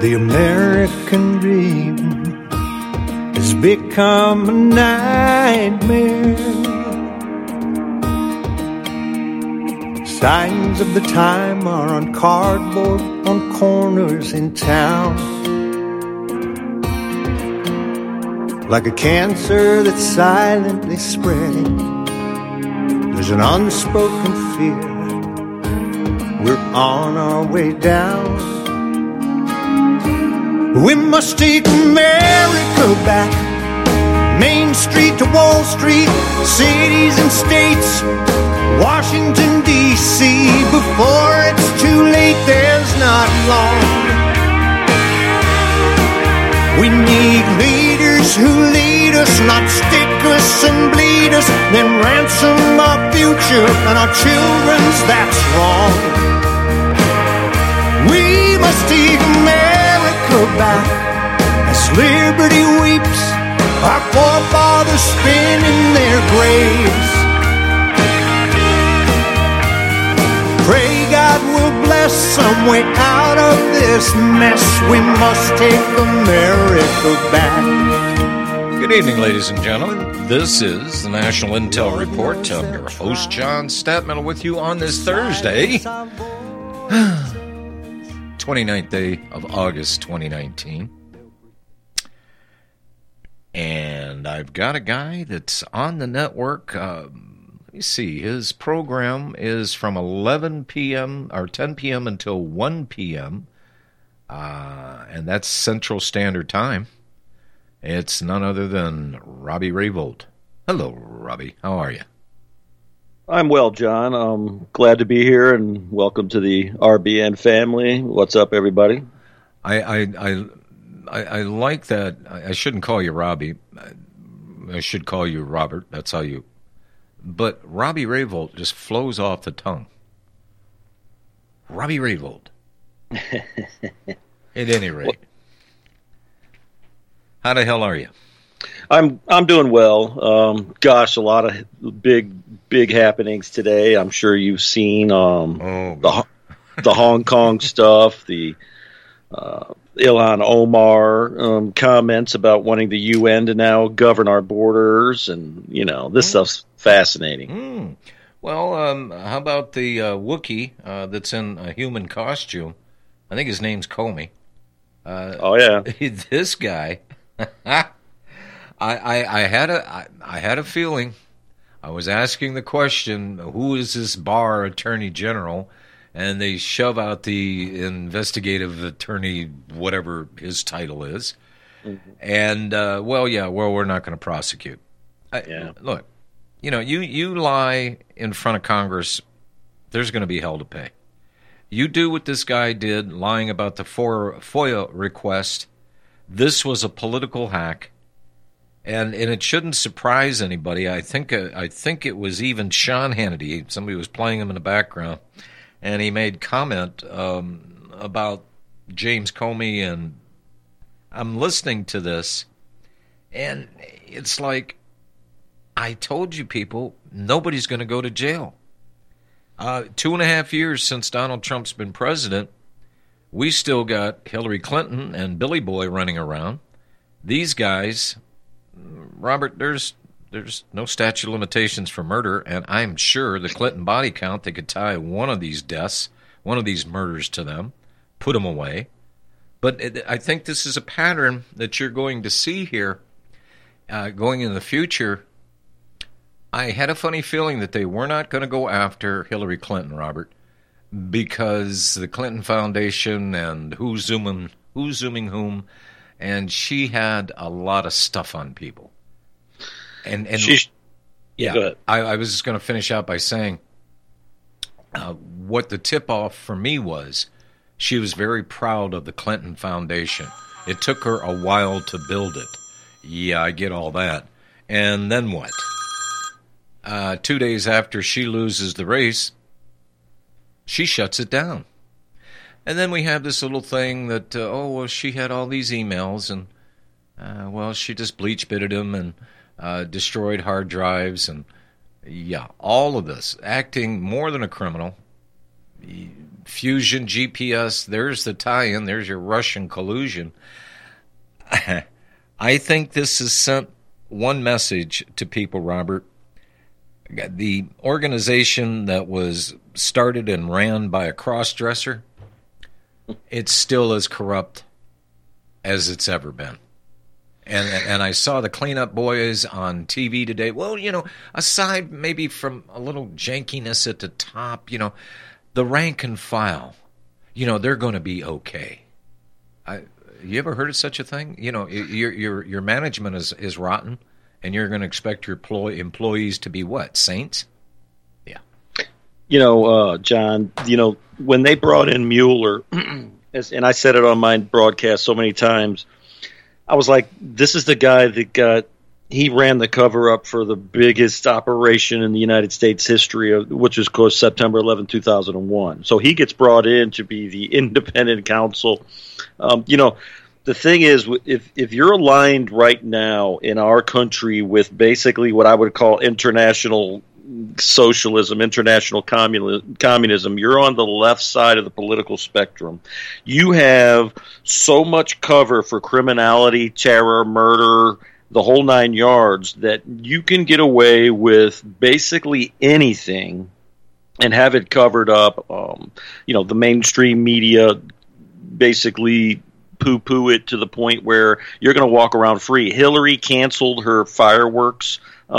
The American dream has become a nightmare. Signs of the time are on cardboard on corners in town. Like a cancer that's silently spreading, there's an unspoken fear. We're on our way down. We must take America back. Main Street to Wall Street, cities and states, Washington, D.C. Before it's too late, there's not long. We need leaders who lead us, not stick us and bleed us, then ransom our future and our children's, that's wrong. We must take America back as liberty weeps, our forefathers spin in their graves. Pray God will bless some way out of this mess. We must take America back. Good evening, ladies and gentlemen. This is the National Intel Report. I'm your host, John Statmetal, with you on this Thursday, 29th day of August 2019. And I've got a guy that's on the network. Let me see. His program is from 11 p.m. or 10 p.m. until 1 p.m. And that's Central Standard Time. It's none other than Robbie Raybould. Hello, Robbie. How are you? I'm well, John. I'm glad to be here, and welcome to the RBN family. What's up, everybody? I like that. I shouldn't call you Robbie. I should call you Robert. That's how you... But Robbie Raybould just flows off the tongue. Robbie Raybould. At any rate. How the hell are you? I'm doing well. Gosh, a lot of big happenings today. I'm sure you've seen the Hong Kong stuff, the Ilhan Omar comments about wanting the UN to now govern our borders, and this stuff's fascinating. Well, how about the Wookiee that's in a human costume? I think his name's Comey. Oh yeah, this guy. I had a feeling. I was asking the question, who is this Barr Attorney General? And they shove out the investigative attorney, whatever his title is. Mm-hmm. And, we're not going to prosecute. Look, you lie in front of Congress, there's going to be hell to pay. You do what this guy did, lying about the FOIA request. This was a political hack. And it shouldn't surprise anybody. I think it was even Sean Hannity. Somebody was playing him in the background, and he made comment about James Comey. And I'm listening to this, and it's like, I told you people, nobody's going to go to jail. 2.5 years since Donald Trump's been president, we still got Hillary Clinton and Billy Boy running around. These guys... Robert, there's no statute of limitations for murder, and I'm sure the Clinton body count, they could tie one of these deaths, one of these murders to them, put them away. But I think this is a pattern that you're going to see here going in the future. I had a funny feeling that they were not going to go after Hillary Clinton, Robert, because the Clinton Foundation and who's zooming whom, and she had a lot of stuff on people. And go ahead. I was just going to finish out by saying what the tip-off for me was, she was very proud of the Clinton Foundation. It took her a while to build it. Yeah, I get all that. And then what? 2 days after she loses the race, she shuts it down. And then we have this little thing that, she had all these emails, and, she just bleach-bitted them and destroyed hard drives, and, all of this. Acting more than a criminal, Fusion GPS, there's the tie-in, there's your Russian collusion. I think this has sent one message to people, Robert. The organization that was started and ran by a cross-dresser, it's still as corrupt as it's ever been. And I saw the cleanup boys on TV today. Well, aside maybe from a little jankiness at the top, the rank and file, they're going to be okay. You ever heard of such a thing? Your management is rotten, and you're going to expect your employees to be what? Saints? Yeah. John, when they brought in Mueller, and I said it on my broadcast so many times, I was like, this is the guy that he ran the cover-up for the biggest operation in the United States history, which was, of course, September 11, 2001. So he gets brought in to be the independent counsel. The thing is, if you're aligned right now in our country with basically what I would call international socialism, international communism, you're on the left side of the political spectrum. You have so much cover for criminality, terror, murder, the whole 9 yards, that you can get away with basically anything and have it covered up. The mainstream media basically poo-poo it to the point where you're going to walk around free. Hillary canceled her fireworks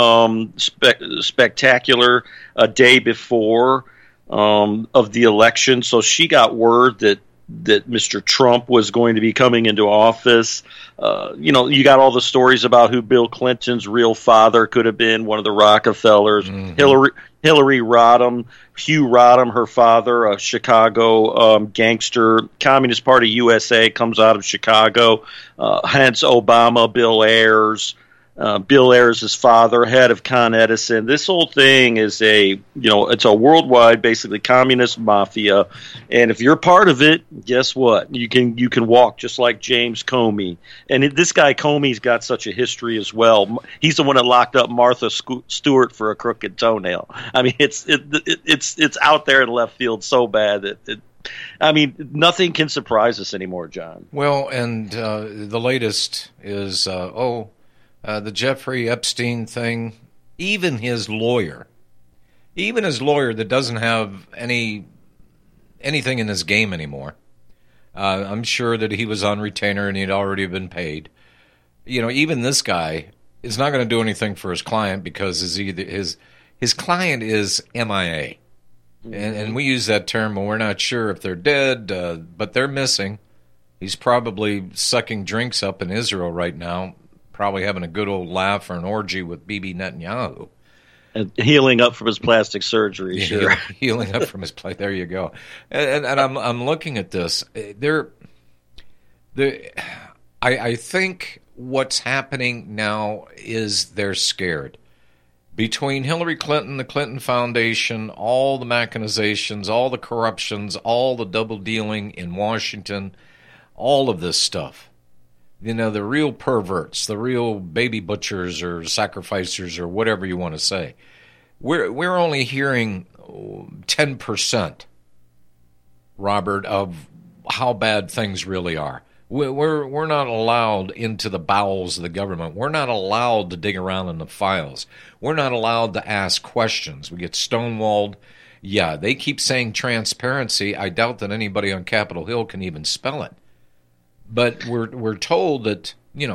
spectacular a day before of the election, so she got word that Mr. Trump was going to be coming into office. You got all the stories about who Bill Clinton's real father could have been, one of the Rockefellers. Mm-hmm. Hillary Rodham, Hugh Rodham, her father, a Chicago gangster. Communist Party USA comes out of Chicago. Hence Obama, Bill Ayers. Bill Ayers' father, head of Con Edison. This whole thing is it's a worldwide, basically communist mafia. And if you're part of it, guess what? You can walk just like James Comey. And this guy Comey's got such a history as well. He's the one that locked up Martha Stewart for a crooked toenail. I mean, it's out there in left field so bad that nothing can surprise us anymore, John. Well, and the latest is the Jeffrey Epstein thing. Even his lawyer that doesn't have anything in his game anymore. I'm sure that he was on retainer and he'd already been paid. Even this guy is not going to do anything for his client because his client is MIA. And we use that term when we're not sure if they're dead, but they're missing. He's probably sucking drinks up in Israel right now, probably having a good old laugh or an orgy with Bibi Netanyahu. And healing up from his plastic surgery, sure. Healing up from his there you go. And I'm looking at this. I think what's happening now is they're scared. Between Hillary Clinton, the Clinton Foundation, all the machinations, all the corruptions, all the double dealing in Washington, all of this stuff. The real perverts, the real baby butchers or sacrificers or whatever you want to say. We're only hearing 10%, Robert, of how bad things really are. We're not allowed into the bowels of the government. We're not allowed to dig around in the files. We're not allowed to ask questions. We get stonewalled. Yeah, they keep saying transparency. I doubt that anybody on Capitol Hill can even spell it. But we're told that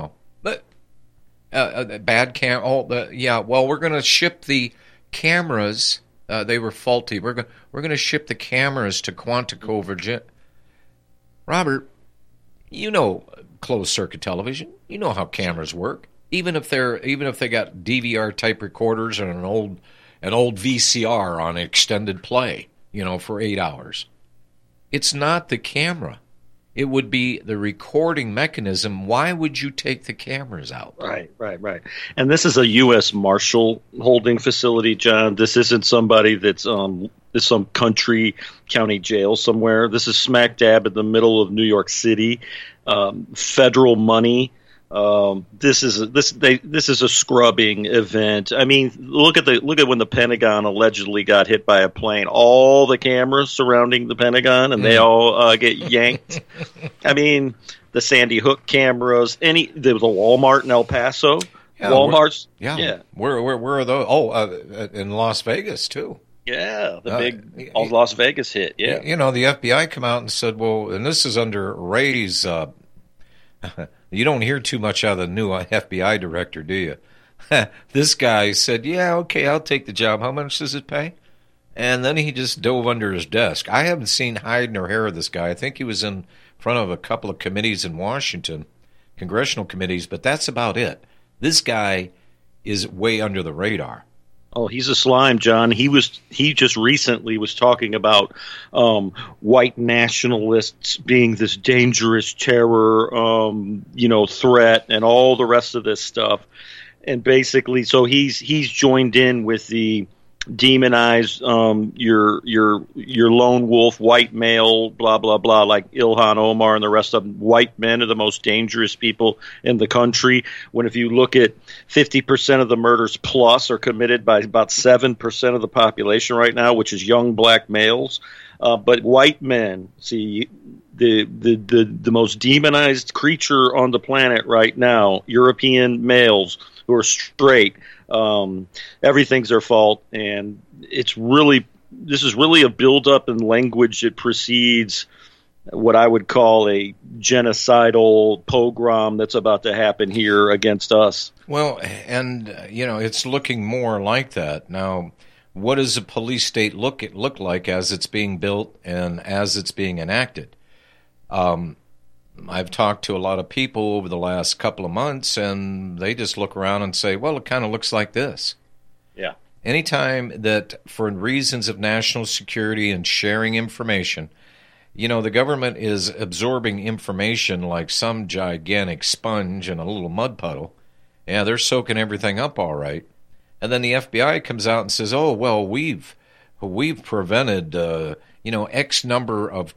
bad cam. Well, we're going to ship the cameras. They were faulty. We're going to ship the cameras to Quantico, Virginia. Robert, closed circuit television. You know how cameras work. Even if they got DVR type recorders and an old VCR on extended play, for 8 hours. It's not the camera. It would be the recording mechanism. Why would you take the cameras out? Right. And this is a U.S. Marshal holding facility, John. This isn't somebody that's some country county jail somewhere. This is smack dab in the middle of New York City. Federal money This is a scrubbing event. I mean, look at when the Pentagon allegedly got hit by a plane. All the cameras surrounding the Pentagon, and they all get yanked. I mean, the Sandy Hook cameras. There was a Walmart in El Paso. Yeah, Walmart's. Where are those? Oh, in Las Vegas too. Yeah, the big Las Vegas hit. Yeah, the FBI come out and said, well, and this is under Ray's. You don't hear too much out of the new FBI director, do you? This guy said, yeah, okay, I'll take the job. How much does it pay? And then he just dove under his desk. I haven't seen hide nor hair of this guy. I think he was in front of a couple of committees in Washington, congressional committees, but that's about it. This guy is way under the radar. Oh, he's a slime, John. He just recently was talking about white nationalists being this dangerous terror, threat, and all the rest of this stuff. And basically, so he's joined in with the demonize your lone wolf, white male, blah blah blah, like Ilhan Omar and the rest of them. White men are the most dangerous people in the country. When if you look at 50% of the murders plus are committed by about 7% of the population right now, which is young black males. But white men, see, the most demonized creature on the planet right now, European males who are straight. Everything's their fault, and this is really a buildup in language that precedes what I would call a genocidal pogrom that's about to happen here against us. Well, and it's looking more like that now. What does a police state look like as it's being built and as it's being enacted? I've talked to a lot of people over the last couple of months, and they just look around and say, well, it kind of looks like this. Yeah. Anytime that for reasons of national security and sharing information, the government is absorbing information like some gigantic sponge in a little mud puddle. Yeah, they're soaking everything up all right. And then the FBI comes out and says, oh, well, we've prevented, X number of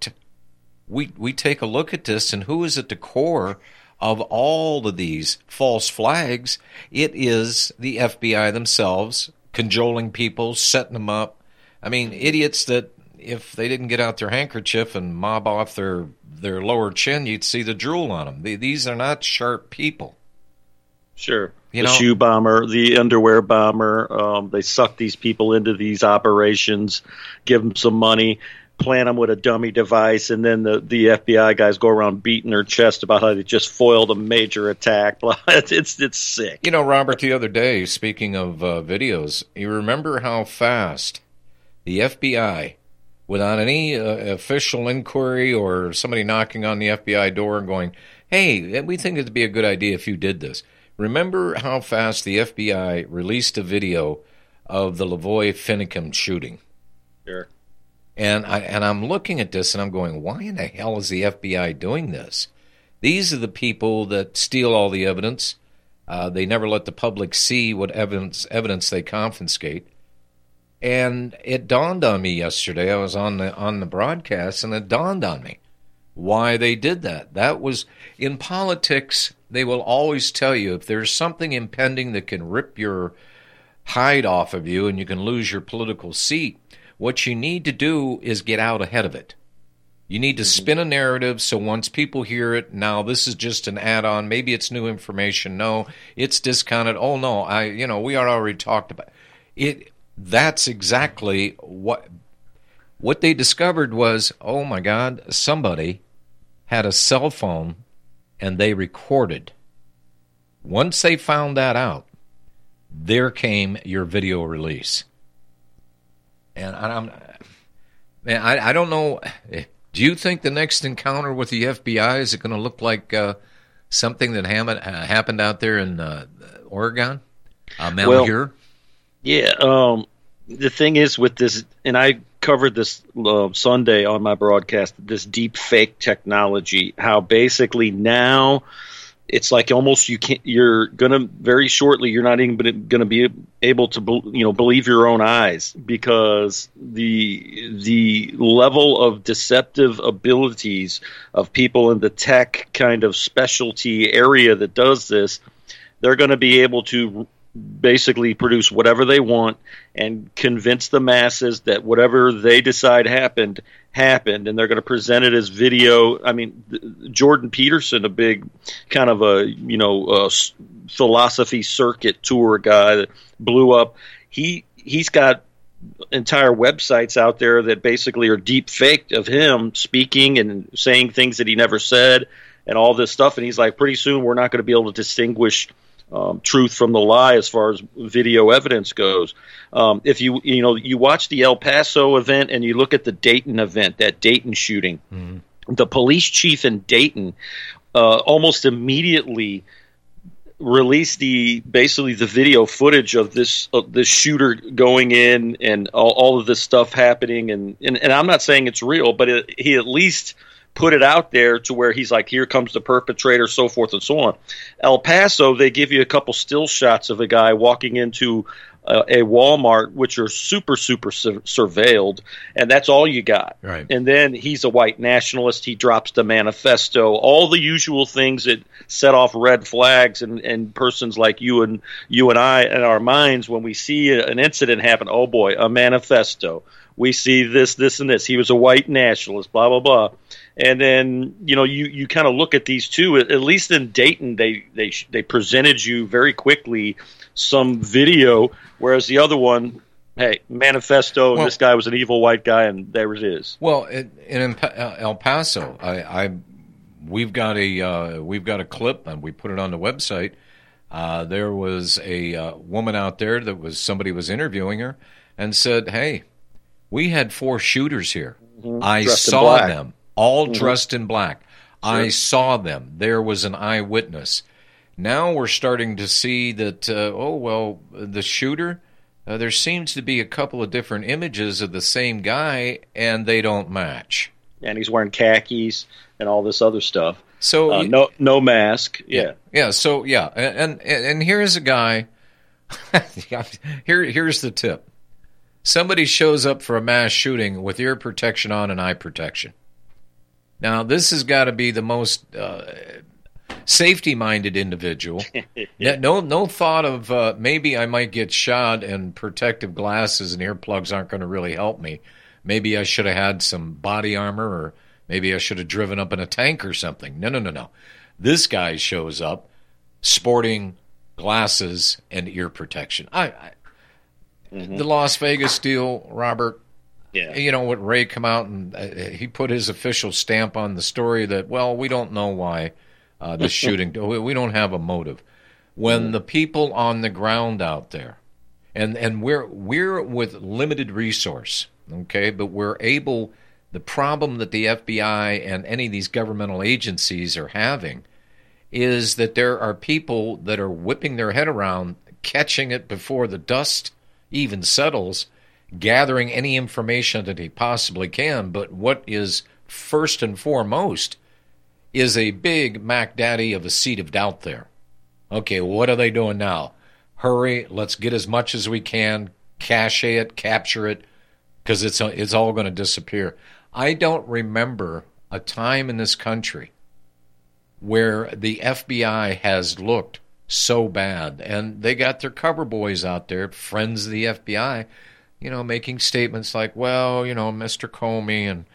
We take a look at this, and who is at the core of all of these false flags? It is the FBI themselves, cajoling people, setting them up. I mean, idiots that if they didn't get out their handkerchief and mop off their lower chin, you'd see the drool on them. These are not sharp people. Sure. The shoe bomber, the underwear bomber, they suck these people into these operations, give them some money, plant them with a dummy device, and then the FBI guys go around beating their chest about how they just foiled a major attack. It's sick. Robert, the other day, speaking of videos, you remember how fast the FBI, without any official inquiry or somebody knocking on the FBI door and going, hey, we think it'd be a good idea if you did this. Remember how fast the FBI released a video of the Lavoy Finicum shooting? Sure. And I'm looking at this and I'm going, why in the hell is the FBI doing this? These are the people that steal all the evidence. They never let the public see what evidence they confiscate. And it dawned on me yesterday. I was on the broadcast, and it dawned on me why they did that. That was in politics. They will always tell you if there's something impending that can rip your hide off of you and you can lose your political seat, what you need to do is get out ahead of it. You need to spin a narrative so once people hear it, now this is just an add-on, maybe it's new information, no, it's discounted, oh no, we already talked about it. That's exactly what they discovered was, oh my God, somebody had a cell phone and they recorded. Once they found that out, there came your video release. And I don't know. Do you think the next encounter with the FBI is it going to look like something that happened out there in Oregon, Malheur? Yeah. The thing is with this, and I covered this Sunday on my broadcast, this deep fake technology, how basically now it's like almost you're gonna very shortly you're not even gonna be able to believe your own eyes, because the level of deceptive abilities of people in the tech kind of specialty area that does this, they're going to be able to basically produce whatever they want and convince the masses that whatever they decide happened, and they're going to present it as video. I mean, Jordan Peterson, a big kind of a philosophy circuit tour guy that blew up, he's got entire websites out there that basically are deep faked of him speaking and saying things that he never said and all this stuff. And he's like, pretty soon we're not going to be able to distinguish truth from the lie as far as video evidence goes. If you watch the El Paso event and you look at the Dayton event, that Dayton shooting, the police chief in Dayton almost immediately released the video footage of this shooter going in and all of this stuff happening, and I'm not saying it's real, but he at least put it out there to where he's like, here comes the perpetrator, so forth and so on. El Paso, they give you a couple still shots of a guy walking into a Walmart, which are super surveilled, and that's all you got. Right. And then he's a white nationalist. He drops the manifesto, all the usual things that set off red flags and persons like you and I in our minds when we see an incident happen. Oh boy, a manifesto. We see this, and this. He was a white nationalist, blah, blah, blah. And then, you kind of look at these two. At least in Dayton, they presented you very quickly some video, whereas the other one, hey, manifesto, this guy was an evil white guy, and there it is. Well, in El Paso, we've got a clip, and we put it on the website. There was a woman out there somebody was interviewing her and said, hey, we had 4 shooters here. I saw them, all dressed in black. Sure. I saw them. There was an eyewitness. Now we're starting to see that, the shooter, there seems to be a couple of different images of the same guy, and they don't match. And he's wearing khakis and all this other stuff. So no mask. Yeah. Yeah. So yeah, and here's a guy. Here's the tip. Somebody shows up for a mass shooting with ear protection on and eye protection. Now, this has got to be the most safety-minded individual. Yeah. No thought of maybe I might get shot and protective glasses and earplugs aren't going to really help me. Maybe I should have had some body armor, or maybe I should have driven up in a tank or something. No. This guy shows up sporting glasses and ear protection. The Las Vegas deal, Robert, you know what, Ray come out and he put his official stamp on the story that, well, we don't know why the shooting, we don't have a motive. When the people on the ground out there, and we're with limited resource, okay, but we're able, the problem that the FBI and any of these governmental agencies are having is that there are people that are whipping their head around, catching it before the dust even settles, gathering any information that he possibly can. But what is first and foremost is a big Mac Daddy of a seed of doubt there. Okay, what are they doing now? Hurry, let's get as much as we can, cache it, capture it, because it's all going to disappear. I don't remember a time in this country where the FBI has looked so bad, and they got their cover boys out there, friends of the FBI, making statements like, well, Mr. Comey, and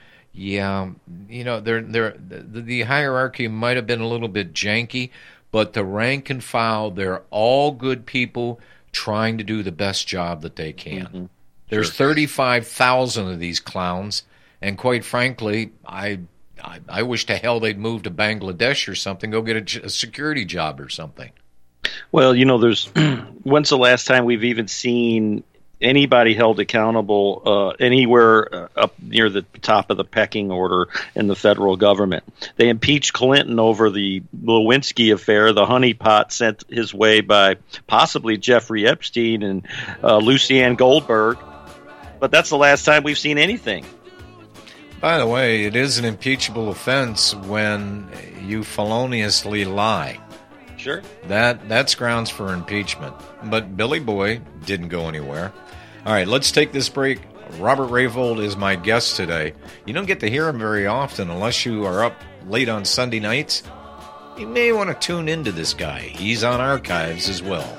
the hierarchy might have been a little bit janky, but the rank and file, they're all good people trying to do the best job that they can. Mm-hmm. There's 35,000 of these clowns, and quite frankly, I wish to hell they'd move to Bangladesh or something, go get a security job or something. Well, there's when's the last time we've even seen anybody held accountable anywhere up near the top of the pecking order in the federal government? They impeached Clinton over the Lewinsky affair, the honeypot sent his way by possibly Jeffrey Epstein and Lucianne Goldberg. But that's the last time we've seen anything. By the way, it is an impeachable offense when you feloniously lie. Sure. That's grounds for impeachment. But Billy Boy didn't go anywhere. All right, let's take this break. Robert Rayfold is my guest today. You don't get to hear him very often unless you are up late on Sunday nights. You may want to tune into this guy. He's on archives as well.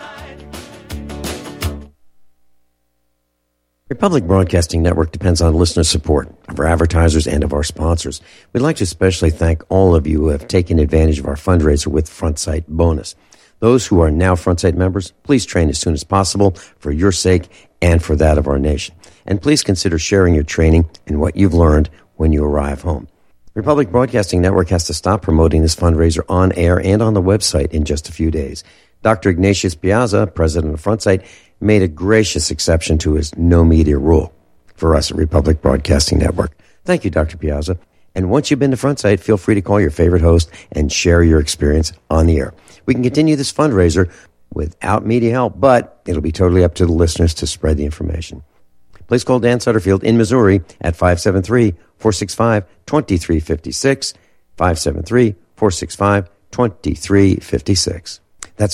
Republic Broadcasting Network depends on listener support of our advertisers and of our sponsors. We'd like to especially thank all of you who have taken advantage of our fundraiser with FrontSight Bonus. Those who are now FrontSight members, please train as soon as possible for your sake and for that of our nation. And please consider sharing your training and what you've learned when you arrive home. Republic Broadcasting Network has to stop promoting this fundraiser on air and on the website in just a few days. Dr. Ignatius Piazza, president of FrontSight, made a gracious exception to his no media rule for us at Republic Broadcasting Network. Thank you, Dr. Piazza. And once you've been to FrontSight, feel free to call your favorite host and share your experience on the air. We can continue this fundraiser without media help, but it'll be totally up to the listeners to spread the information. Please call Dan Sutterfield in Missouri at 573-465-2356, 573-465-2356. That's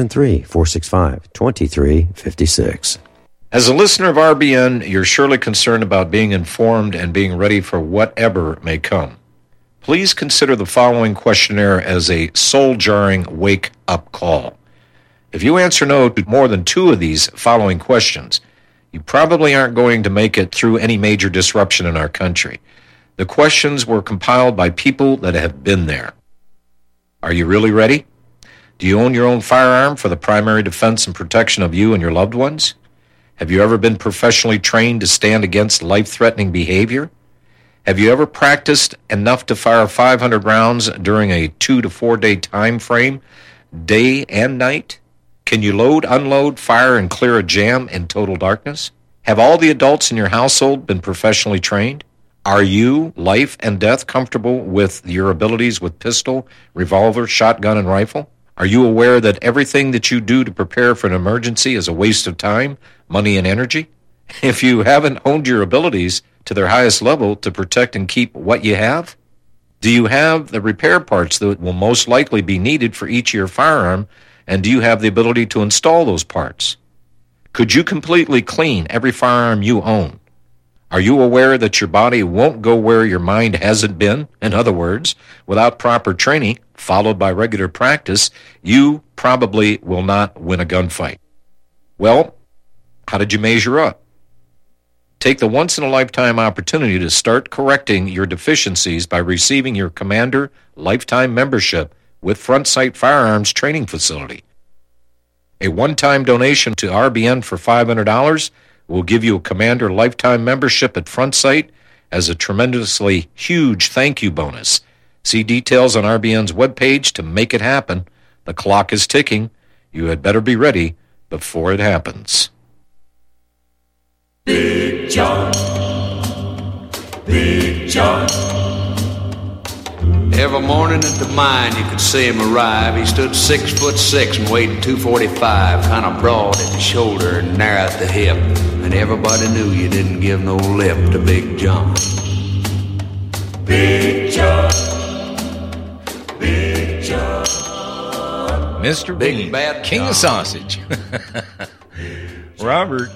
573-465-2356. As a listener of RBN, you're surely concerned about being informed and being ready for whatever may come. Please consider the following questionnaire as a soul-jarring wake-up call. If you answer no to more than 2 of these following questions, you probably aren't going to make it through any major disruption in our country. The questions were compiled by people that have been there. Are you really ready? Do you own your own firearm for the primary defense and protection of you and your loved ones? Have you ever been professionally trained to stand against life-threatening behavior? Have you ever practiced enough to fire 500 rounds during a 2 to 4 day time frame, day and night? Can you load, unload, fire, and clear a jam in total darkness? Have all the adults in your household been professionally trained? Are you, life and death, comfortable with your abilities with pistol, revolver, shotgun, and rifle? Are you aware that everything that you do to prepare for an emergency is a waste of time, money, and energy? If you haven't honed your abilities to their highest level to protect and keep what you have? Do you have the repair parts that will most likely be needed for each of your firearm, and do you have the ability to install those parts? Could you completely clean every firearm you own? Are you aware that your body won't go where your mind hasn't been? In other words, without proper training, followed by regular practice, you probably will not win a gunfight. Well, how did you measure up? Take the once-in-a-lifetime opportunity to start correcting your deficiencies by receiving your Commander Lifetime Membership with FrontSight Firearms Training Facility. A one-time donation to RBN for $500 will give you a Commander Lifetime Membership at FrontSight as a tremendously huge thank you bonus. See details on RBN's webpage to make it happen. The clock is ticking. You had better be ready before it happens. Big John, Big John. Every morning at the mine you could see him arrive. He stood 6'6" and weighed 245, kind of broad at the shoulder and narrow at the hip. And everybody knew you didn't give no lip to Big John. Big John, Big John. Mr. Big Bean, Bad King John. of Sausage. Robert,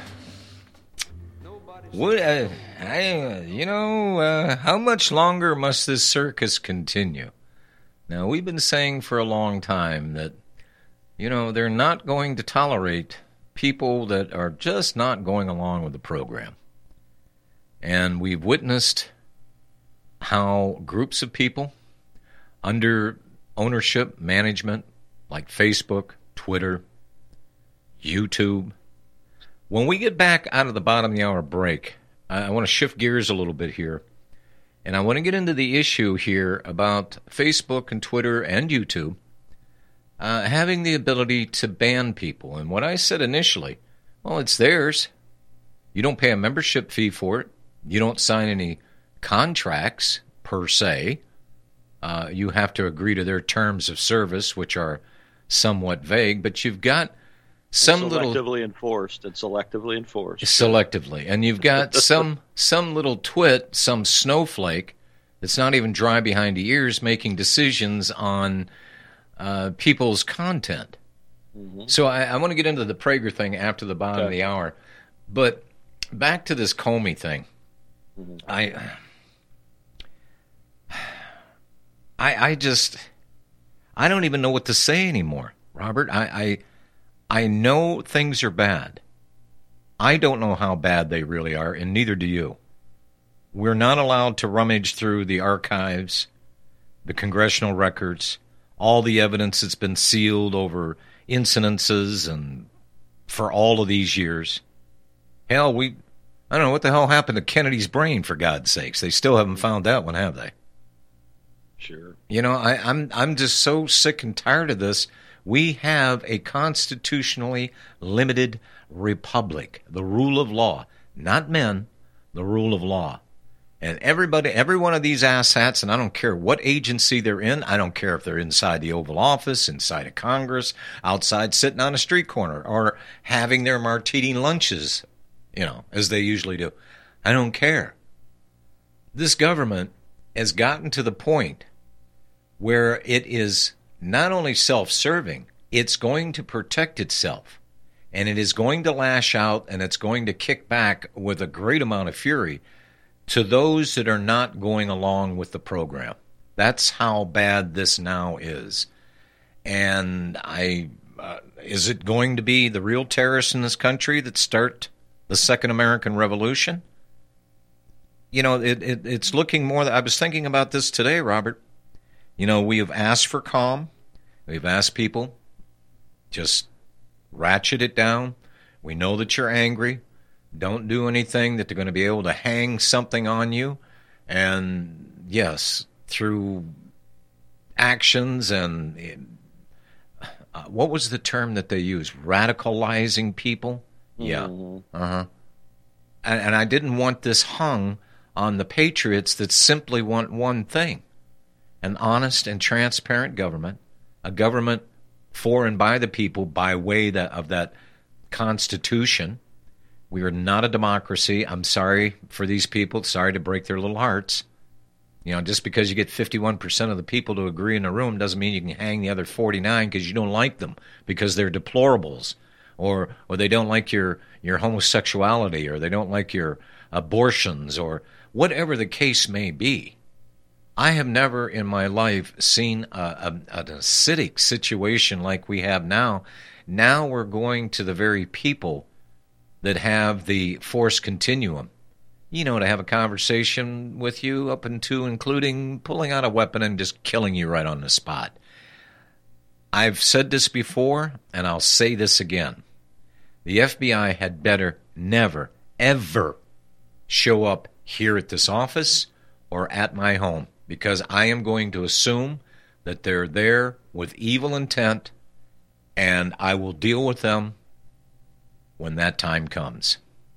how much longer must this circus continue? Now, we've been saying for a long time that, they're not going to tolerate people that are just not going along with the program. And we've witnessed how groups of people under ownership, management, like Facebook, Twitter, YouTube. When we get back out of the bottom of the hour break, I want to shift gears a little bit here. And I want to get into the issue here about Facebook and Twitter and YouTube having the ability to ban people. And what I said initially, well, it's theirs. You don't pay a membership fee for it. You don't sign any contracts per se. You have to agree to their terms of service, which are somewhat vague, but you've got some selectively enforced. Selectively. And you've got some little twit, some snowflake that's not even dry behind the ears making decisions on people's content. Mm-hmm. So I want to get into the Prager thing after the bottom of the hour. But back to this Comey thing. Mm-hmm. I don't even know what to say anymore, Robert. I know things are bad. I don't know how bad they really are, and neither do you. We're not allowed to rummage through the archives, the congressional records, all the evidence that's been sealed over incidences and for all of these years. Hell, I don't know what the hell happened to Kennedy's brain, for God's sakes. They still haven't found that one, have they? Sure. You know, I'm just so sick and tired of this. We have a constitutionally limited republic, the rule of law, not men, the rule of law. And every one of these asshats, and I don't care what agency they're in, I don't care if they're inside the Oval Office, inside of Congress, outside sitting on a street corner, or having their martini lunches, you know, as they usually do. I don't care. This government has gotten to the point where it is not only self-serving, it's going to protect itself. And it is going to lash out, and it's going to kick back with a great amount of fury to those that are not going along with the program. That's how bad this now is. And is it going to be the real terrorists in this country that start the Second American Revolution? You know, it's looking more... I was thinking about this today, Robert. You know, we have asked for calm. We've asked people, just ratchet it down. We know that you're angry. Don't do anything that they're going to be able to hang something on you. And yes, through actions and what was the term that they used? Radicalizing people? Yeah. Uh-huh. And I didn't want this hung on the patriots that simply want one thing: an honest and transparent government, a government for and by the people by way of that Constitution. We are not a democracy. I'm sorry for these people. Sorry to break their little hearts. You know, just because you get 51% of the people to agree in a room doesn't mean you can hang the other 49 because you don't like them, because they're deplorables, or they don't like your homosexuality, or they don't like your abortions, or whatever the case may be. I have never in my life seen an acidic situation like we have now. Now we're going to the very people that have the force continuum, you know, to have a conversation with you up into including pulling out a weapon and just killing you right on the spot. I've said this before, and I'll say this again. The FBI had better never, ever show up here at this office or at my home, because I am going to assume that they're there with evil intent, and I will deal with them when that time comes.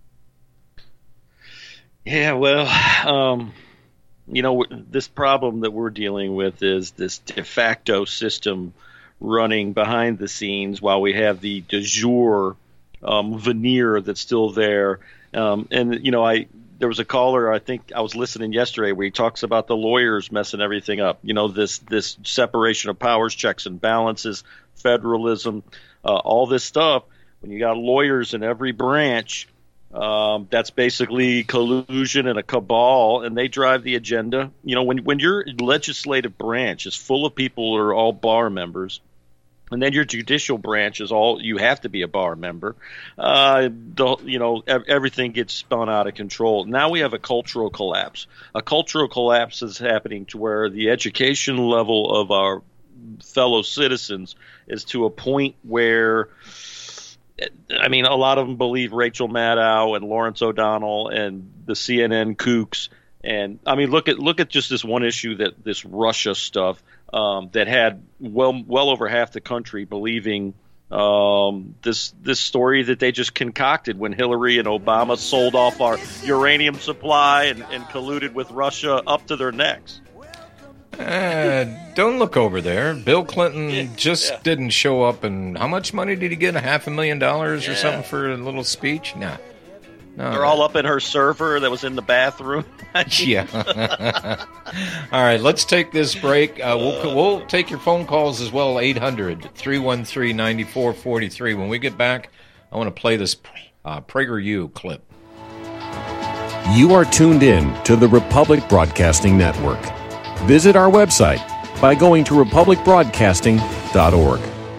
Yeah, well, you know, this problem that we're dealing with is this de facto system running behind the scenes while we have the de jure veneer that's still there. And, you know, there was a caller, I think I was listening yesterday, where he talks about the lawyers messing everything up. You know, this separation of powers, checks and balances, federalism, all this stuff. When you got lawyers in every branch, that's basically collusion and a cabal, and they drive the agenda. You know, when your legislative branch is full of people who are all bar members, and then your judicial branch is all, you have to be a bar member, you know, everything gets spun out of control. Now we have a cultural collapse. A cultural collapse is happening to where the education level of our fellow citizens is to a point where, I mean, a lot of them believe Rachel Maddow and Lawrence O'Donnell and the CNN kooks. And I mean, look at just this one issue, that this Russia stuff that had well over half the country believing this story that they just concocted when Hillary and Obama sold off our uranium supply and colluded with Russia up to their necks. Don't look over there. Bill Clinton didn't show up, and how much money did he get? $500,000 or something for a little speech? Nah. No. They're all up in her server that was in the bathroom. Yeah. All right, let's take this break. We'll take your phone calls as well, 800-313-9443. When we get back, I want to play this PragerU clip. You are tuned in to the Republic Broadcasting Network. Visit our website by going to republicbroadcasting.org.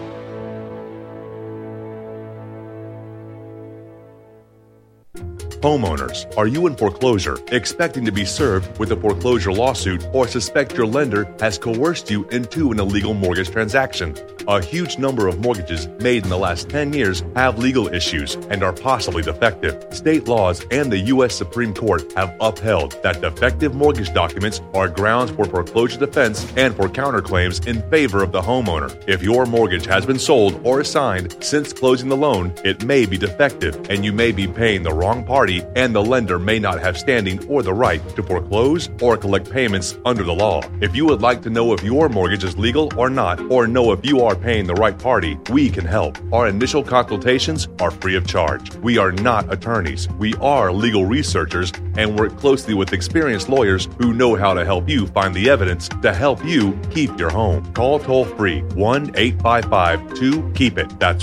Homeowners, are you in foreclosure, expecting to be served with a foreclosure lawsuit, or suspect your lender has coerced you into an illegal mortgage transaction? A huge number of mortgages made in the last 10 years have legal issues and are possibly defective. State laws and the U.S. Supreme Court have upheld that defective mortgage documents are grounds for foreclosure defense and for counterclaims in favor of the homeowner. If your mortgage has been sold or assigned since closing the loan, it may be defective and you may be paying the wrong party, and the lender may not have standing or the right to foreclose or collect payments under the law. If you would like to know if your mortgage is legal or not, or know if you are paying the right party, we can help. Our initial consultations are free of charge. We are not attorneys. We are legal researchers and work closely with experienced lawyers who know how to help you find the evidence to help you keep your home. Call toll-free 1-855-2-KEEP-IT. That's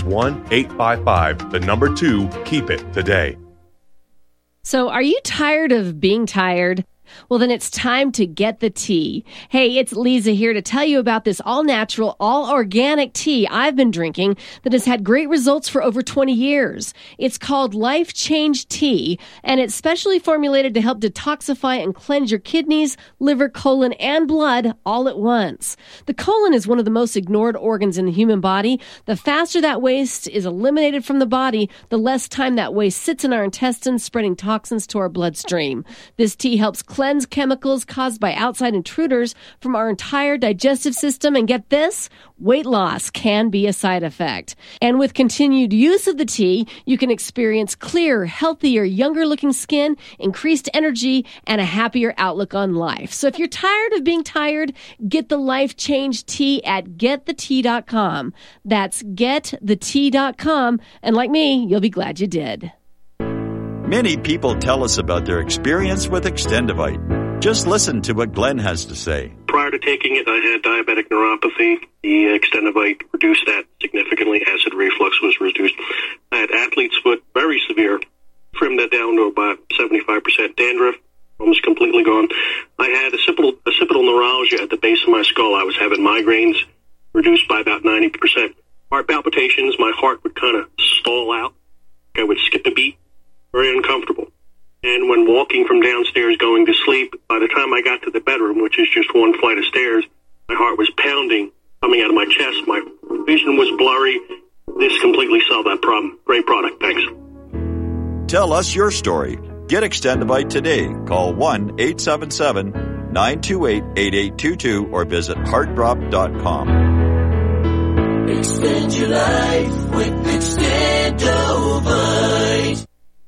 1-855-2-KEEP-IT today. So, are you tired of being tired? Well, then it's time to get the tea. Hey, it's Lisa here to tell you about this all-natural, all-organic tea I've been drinking that has had great results for over 20 years. It's called Life Change Tea, and it's specially formulated to help detoxify and cleanse your kidneys, liver, colon, and blood all at once. The colon is one of the most ignored organs in the human body. The faster that waste is eliminated from the body, the less time that waste sits in our intestines, spreading toxins to our bloodstream. This tea helps cleanse chemicals caused by outside intruders from our entire digestive system. And get this, weight loss can be a side effect. And with continued use of the tea, you can experience clearer, healthier, younger-looking skin, increased energy, and a happier outlook on life. So if you're tired of being tired, get the Life Change Tea at getthetea.com. That's getthetea.com. And like me, you'll be glad you did. Many people tell us about their experience with Extendivite. Just listen to what Glenn has to say. Prior to taking it, I had diabetic neuropathy. The Extendivite reduced that significantly. Acid reflux was reduced. I had athlete's foot, very severe. Trimmed that down to about 75%. Dandruff, almost completely gone. I had occipital neuralgia at the base of my skull. I was having migraines, reduced by about 90%. Heart palpitations, my heart would kind of stall out. I would skip a beat. Very uncomfortable. And when walking from downstairs going to sleep, by the time I got to the bedroom, which is just one flight of stairs, my heart was pounding, coming out of my chest. My vision was blurry. This completely solved that problem. Great product. Thanks. Tell us your story. Get Extendivite today. Call 1-877-928-8822 or visit heartdrop.com. Extend your life with Extendivite.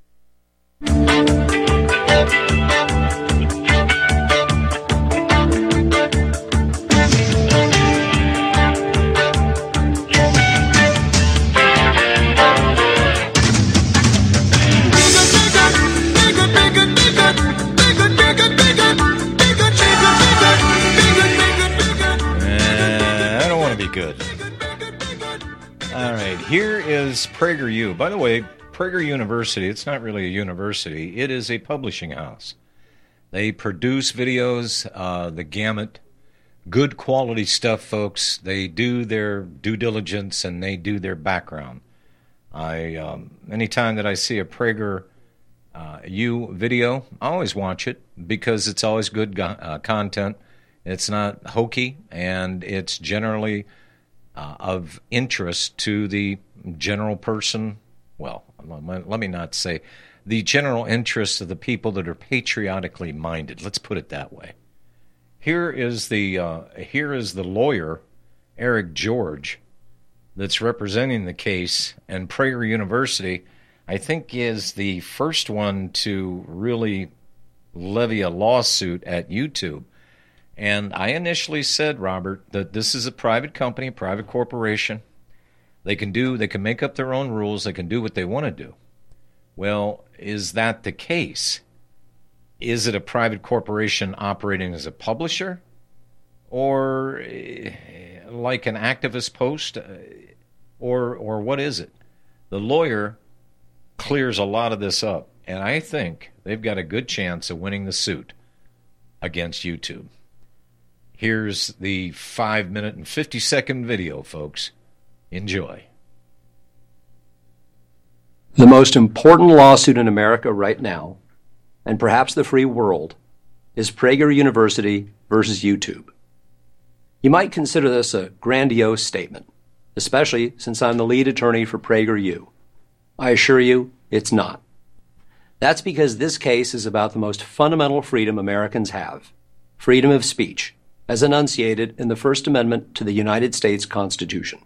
I don't want to be good. All right, here is PragerU. By the way, Prager University, it's not really a university. It is a publishing house. They produce videos, the gamut, good quality stuff, folks. They do their due diligence and they do their background. Anytime that I see a Prager U video, I always watch it because it's always good content. It's not hokey, and it's generally of interest to the general person. Well, let me not say the general interest of the people that are patriotically minded. Let's put it that way. Here is the lawyer, Eric George, that's representing the case, and Prager University, I think, is the first one to really levy a lawsuit at YouTube. And I initially said, Robert, that this is a private company, a private corporation. They can make up their own rules. They can do what they want to do. Well, is that the case? Is it a private corporation operating as a publisher? Or like an activist post? Or what is it? The lawyer clears a lot of this up, and I think they've got a good chance of winning the suit against YouTube. Here's the 5-minute and 50-second video, folks. Enjoy. The most important lawsuit in America right now, and perhaps the free world, is Prager University versus YouTube. You might consider this a grandiose statement, especially since I'm the lead attorney for PragerU. I assure you, it's not. That's because this case is about the most fundamental freedom Americans have, freedom of speech, as enunciated in the First Amendment to the United States Constitution.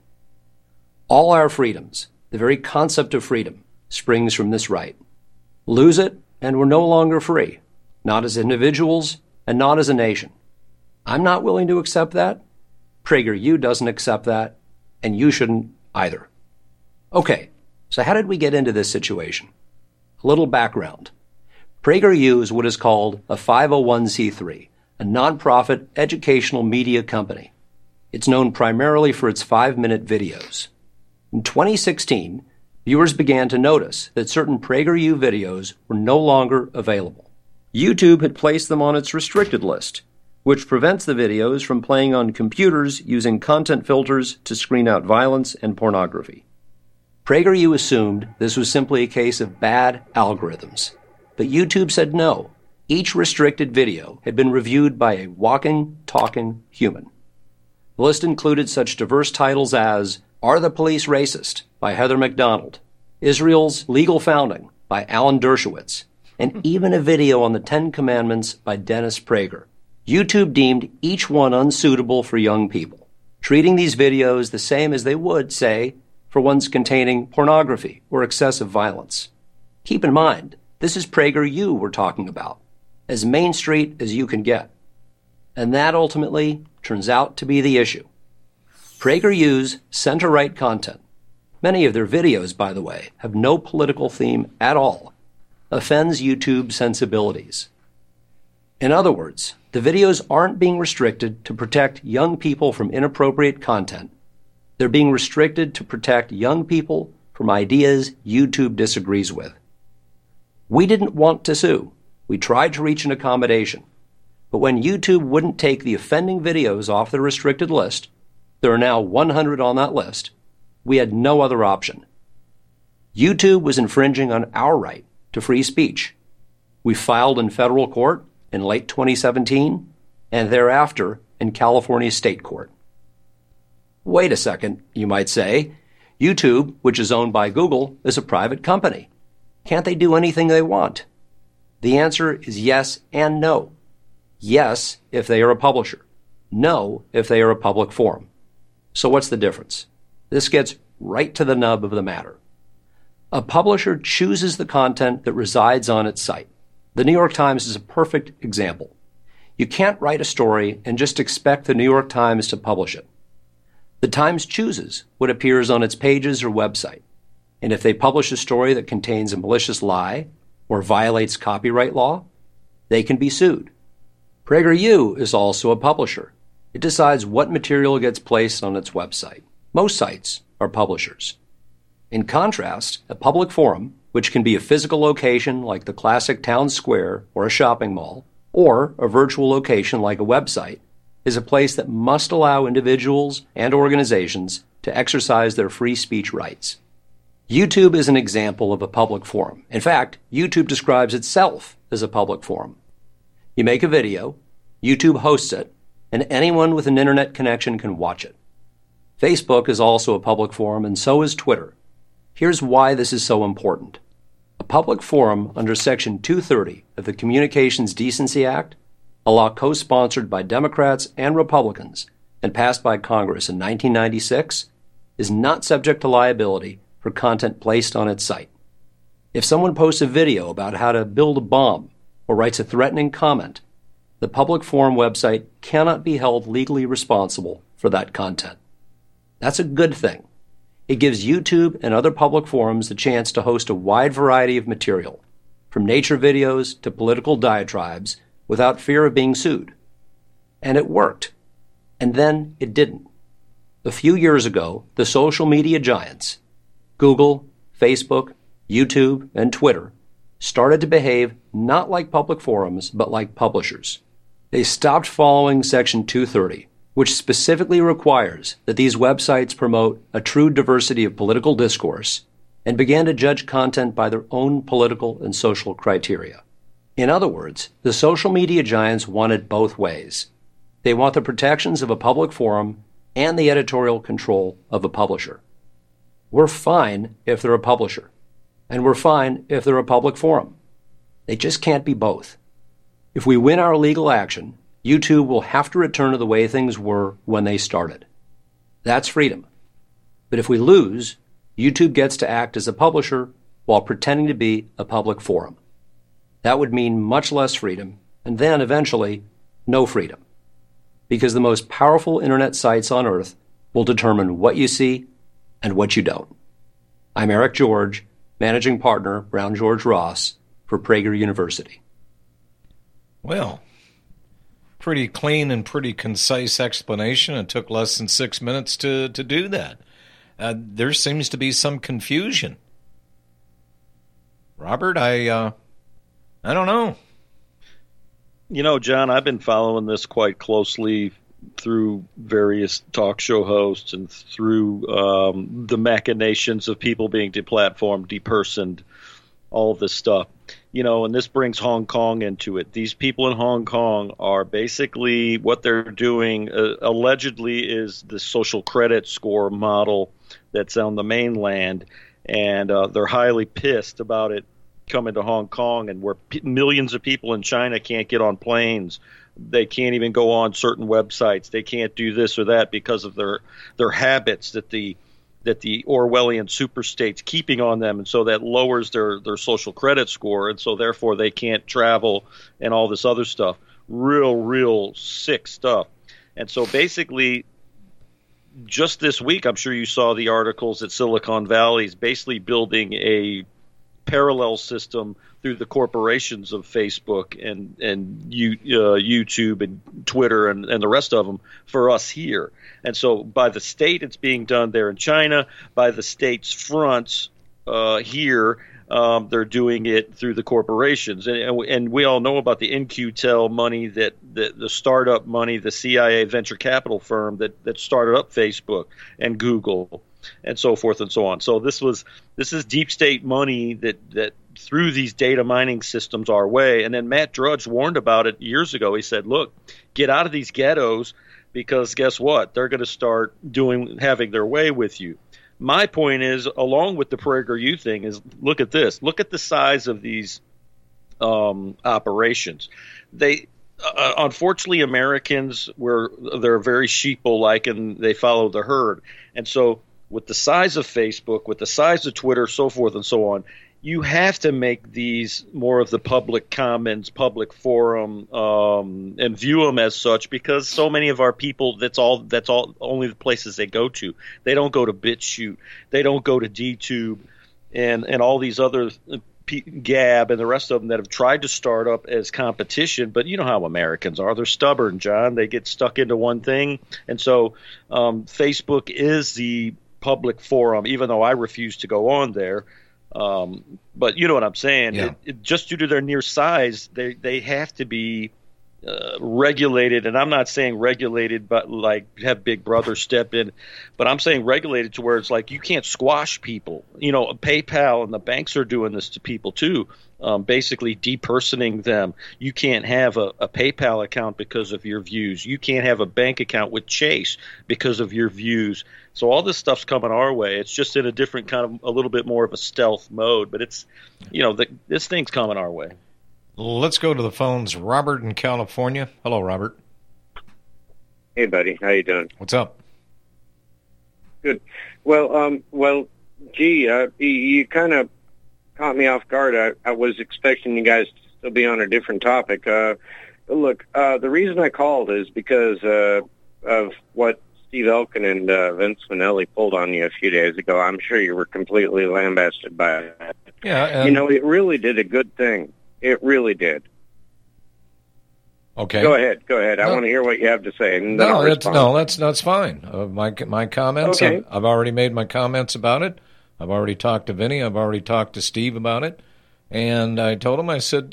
All our freedoms, the very concept of freedom, springs from this right. Lose it, and we're no longer free, not as individuals and not as a nation. I'm not willing to accept that. PragerU doesn't accept that, and you shouldn't either. Okay, so how did we get into this situation? A little background. PragerU is what is called a 501c3, a nonprofit educational media company. It's known primarily for its 5-minute videos. In 2016, viewers began to notice that certain PragerU videos were no longer available. YouTube had placed them on its restricted list, which prevents the videos from playing on computers using content filters to screen out violence and pornography. PragerU assumed this was simply a case of bad algorithms, but YouTube said no. Each restricted video had been reviewed by a walking, talking human. The list included such diverse titles as Are the Police Racist? By Heather McDonald, Israel's Legal Founding by Alan Dershowitz, and even a video on the 10 Commandments by Dennis Prager. YouTube deemed each one unsuitable for young people, treating these videos the same as they would, say, for ones containing pornography or excessive violence. Keep in mind, this is PragerU we're talking about, as Main Street as you can get. And that ultimately turns out to be the issue. PragerU's center-right content, many of their videos, by the way, have no political theme at all, offends YouTube's sensibilities. In other words, the videos aren't being restricted to protect young people from inappropriate content. They're being restricted to protect young people from ideas YouTube disagrees with. We didn't want to sue. We tried to reach an accommodation. But when YouTube wouldn't take the offending videos off the restricted list, there are now 100 on that list, we had no other option. YouTube was infringing on our right to free speech. We filed in federal court in late 2017, and thereafter in California state court. Wait a second, you might say. YouTube, which is owned by Google, is a private company. Can't they do anything they want? The answer is yes and no. Yes, if they are a publisher. No, if they are a public forum. So what's the difference? This gets right to the nub of the matter. A publisher chooses the content that resides on its site. The New York Times is a perfect example. You can't write a story and just expect the New York Times to publish it. The Times chooses what appears on its pages or website, and if they publish a story that contains a malicious lie or violates copyright law, they can be sued. PragerU is also a publisher. It decides what material gets placed on its website. Most sites are publishers. In contrast, a public forum, which can be a physical location like the classic town square or a shopping mall, or a virtual location like a website, is a place that must allow individuals and organizations to exercise their free speech rights. YouTube is an example of a public forum. In fact, YouTube describes itself as a public forum. You make a video, YouTube hosts it, and anyone with an internet connection can watch it. Facebook is also a public forum, and so is Twitter. Here's why this is so important. A public forum under Section 230 of the Communications Decency Act, a law co-sponsored by Democrats and Republicans and passed by Congress in 1996, is not subject to liability for content placed on its site. If someone posts a video about how to build a bomb or writes a threatening comment, the public forum website cannot be held legally responsible for that content. That's a good thing. It gives YouTube and other public forums the chance to host a wide variety of material, from nature videos to political diatribes, without fear of being sued. And it worked. And then it didn't. A few years ago, the social media giants, Google, Facebook, YouTube, and Twitter, started to behave not like public forums, but like publishers. They stopped following Section 230, which specifically requires that these websites promote a true diversity of political discourse, and began to judge content by their own political and social criteria. In other words, the social media giants want it both ways. They want the protections of a public forum and the editorial control of a publisher. We're fine if they're a publisher, and we're fine if they're a public forum. They just can't be both. If we win our legal action, YouTube will have to return to the way things were when they started. That's freedom. But if we lose, YouTube gets to act as a publisher while pretending to be a public forum. That would mean much less freedom, and then, eventually, no freedom. Because the most powerful internet sites on earth will determine what you see and what you don't. I'm Eric George, Managing Partner, Brown George Ross, for Prager University. Well, pretty clean and pretty concise explanation. It took less than 6 minutes to do that. There seems to be some confusion. Robert, I don't know. You know, John, I've been following this quite closely through various talk show hosts and through the machinations of people being deplatformed, depersoned, all of this stuff. You know, and this brings Hong Kong into it. These people in Hong Kong are basically, what they're doing allegedly is the social credit score model that's on the mainland, and they're highly pissed about it coming to Hong Kong, and where millions of people in China can't get on planes. They can't even go on certain websites. They can't do this or that because of their habits that the Orwellian superstate's keeping on them, and so that lowers their social credit score, and so therefore they can't travel and all this other stuff. Real sick stuff. And so basically, just this week, I'm sure you saw the articles that Silicon Valley is basically building a parallel system through the corporations of Facebook and YouTube and Twitter and the rest of them for us here. And so by the state, it's being done there in China. By the state's fronts here, they're doing it through the corporations. And we all know about the In-Q-Tel money, that the startup money, the CIA venture capital firm that started up Facebook and Google and so forth and so on. So this is deep state money that through these data mining systems our way. And then Matt Drudge warned about it years ago. He said, look, get out of these ghettos, because guess what? They're going to start having their way with you. My point is, along with the PragerU thing, is look at this. Look at the size of these operations. They unfortunately, Americans they're very sheeple-like, and they follow the herd. And so with the size of Facebook, with the size of Twitter, so forth and so on, you have to make these more of the public commons, public forum, and view them as such, because so many of our people, that's all only the places they go to. They don't go to BitChute. They don't go to DTube and all these other Gab and the rest of them that have tried to start up as competition. But you know how Americans are. They're stubborn, John. They get stuck into one thing. And so Facebook is the public forum, even though I refuse to go on there. But you know what I'm saying. Yeah. Just due to their near size, they have to be regulated. And I'm not saying regulated, but like have Big Brother step in. But I'm saying regulated to where it's like you can't squash people. You know, PayPal and the banks are doing this to people too, basically depersoning them. You can't have a PayPal account because of your views. You can't have a bank account with Chase because of your views. So all this stuff's coming our way. It's just in a different kind of, a little bit more of a stealth mode. But it's, you know, this thing's coming our way. Let's go to the phones. Robert in California. Hello, Robert. Hey, buddy. How you doing? What's up? Good. Well, you kind of caught me off guard. I was expecting you guys to still be on a different topic. Look, the reason I called is because of what Steve Elkin and Vince Minnelli pulled on you a few days ago. I'm sure you were completely lambasted by that. Yeah, it really did a good thing. It really did. Okay. Go ahead. I want to hear what you have to say. And then I'll respond. That's fine. My comments. Okay. I've already made my comments about it. I've already talked to Vinny. I've already talked to Steve about it, and I told him. I said,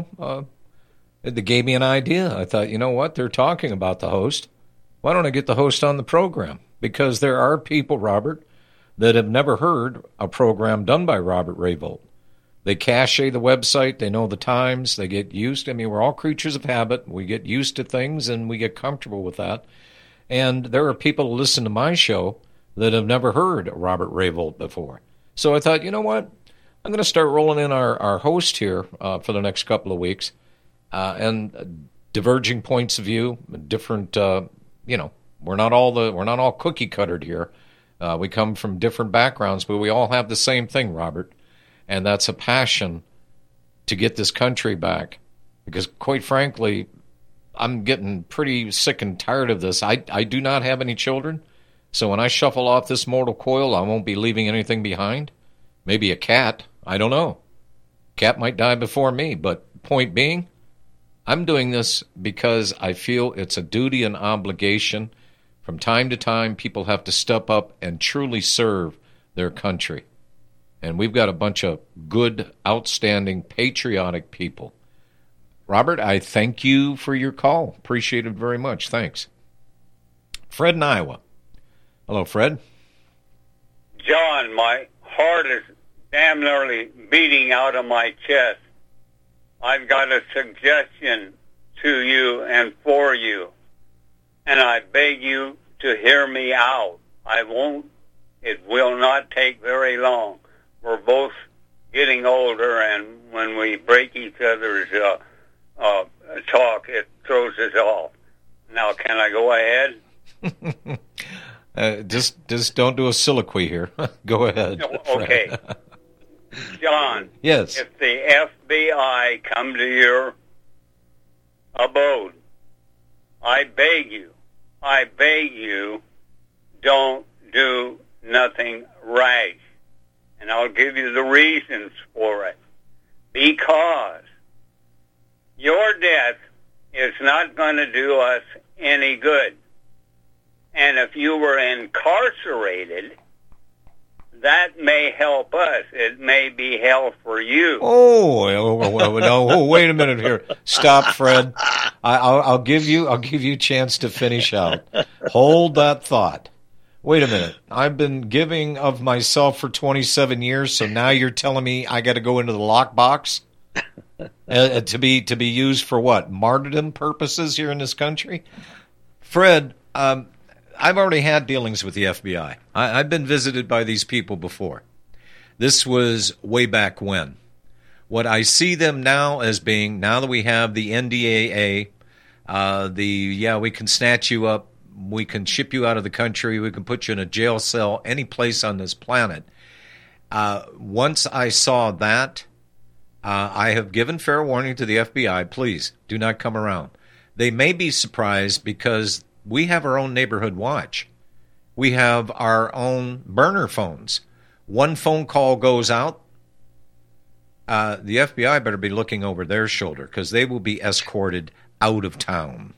they gave me an idea. I thought, you know what? They're talking about the host. Why don't I get the host on the program? Because there are people, Robert, that have never heard a program done by Robert Raybould. They cache the website. They know the times. They get used. I mean, we're all creatures of habit. We get used to things, and we get comfortable with that. And there are people who listen to my show that have never heard Robert Raybould before. So I thought, you know what? I'm going to start rolling in our host here for the next couple of weeks, and diverging points of view, different. We're not all cookie cuttered here. We come from different backgrounds, but we all have the same thing, Robert. And that's a passion to get this country back. Because, quite frankly, I'm getting pretty sick and tired of this. I do not have any children. So when I shuffle off this mortal coil, I won't be leaving anything behind. Maybe a cat. I don't know. Cat might die before me. But point being, I'm doing this because I feel it's a duty and obligation. From time to time, people have to step up and truly serve their country. And we've got a bunch of good, outstanding, patriotic people. Robert, I thank you for your call. Appreciate it very much. Thanks. Fred in Iowa. Hello, Fred. John, my heart is damn nearly beating out of my chest. I've got a suggestion to you and for you, and I beg you to hear me out. It will not take very long. We're both getting older, and when we break each other's talk, it throws us off. Now, can I go ahead? Just don't do a soliloquy here. Go ahead. Okay. John. Yes. If the FBI come to your abode, I beg you, don't do nothing rash. And I'll give you the reasons for it. Because your death is not going to do us any good. And if you were incarcerated, that may help us. It may be hell for you. No, wait a minute here. Stop, Fred. I'll give you a chance to finish out. Hold that thought. Wait a minute. I've been giving of myself for 27 years, so now you're telling me I got to go into the lockbox to be used for what? Martyrdom purposes here in this country? Fred, I've already had dealings with the FBI. I've been visited by these people before. This was way back when. What I see them now as being, now that we have the NDAA, we can snatch you up, we can ship you out of the country, we can put you in a jail cell any place on this planet. Once I saw that, I have given fair warning to the FBI, please do not come around. They may be surprised because we have our own neighborhood watch. We have our own burner phones. One phone call goes out, the FBI better be looking over their shoulder because they will be escorted out of town.